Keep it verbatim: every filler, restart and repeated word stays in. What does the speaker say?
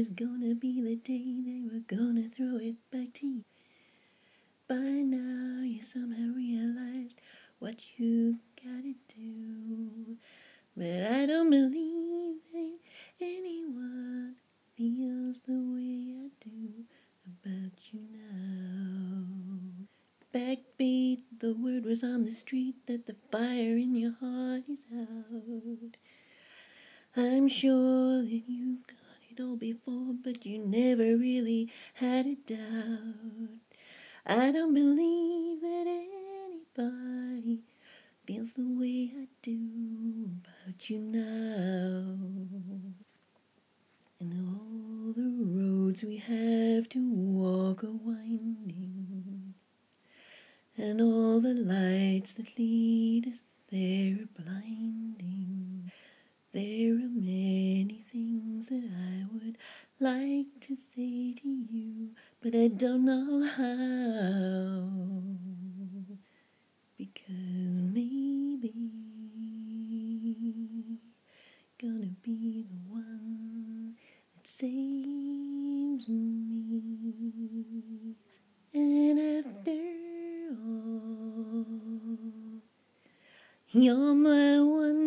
was gonna be the day they were gonna throw it back to you. By now you somehow realized what you gotta do. But I don't believe that anyone feels the way I do about you now. Backbeat, the word was on the street that the fire in your heart is out. I'm sure that you've got it all before, but you never really had a doubt. I don't believe that anybody feels the way I do about you now. And all the roads we have to walk are winding, and all the lights that lead us there are blinding. There are many things that I would like to say to you, but I don't know how. Because maybe gonna be the one that saves me. And after all, you're my one